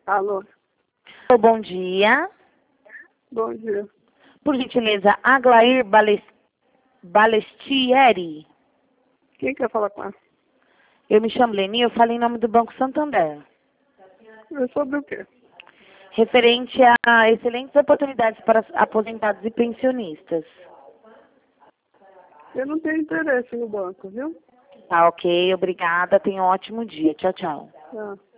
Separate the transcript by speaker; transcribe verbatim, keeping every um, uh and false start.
Speaker 1: Alô?
Speaker 2: Ô, bom dia.
Speaker 1: Bom dia.
Speaker 2: Por gentileza, Aglair Bales- Balestieri.
Speaker 1: Quem quer falar com ela?
Speaker 2: Eu me chamo Leni, eu falo em nome do Banco Santander.
Speaker 1: É sobre o quê?
Speaker 2: Referente a excelentes oportunidades para aposentados e pensionistas.
Speaker 1: Eu não tenho interesse no banco, viu?
Speaker 2: Tá ok, obrigada. Tenha um ótimo dia. Tchau, tchau.
Speaker 1: Tá.